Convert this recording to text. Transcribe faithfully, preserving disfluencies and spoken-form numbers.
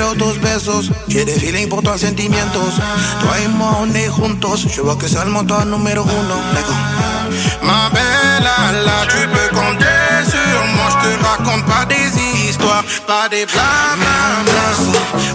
quiero tus besos. J'ai des feelings pour toi, sentimientos. Toi et moi, on est juntos. Je vois que c'est le moteur numéro uno. D'accord. Ma belle, là, tu peux compter sur moi. Je te raconte pas des histoires, pas des blablabla.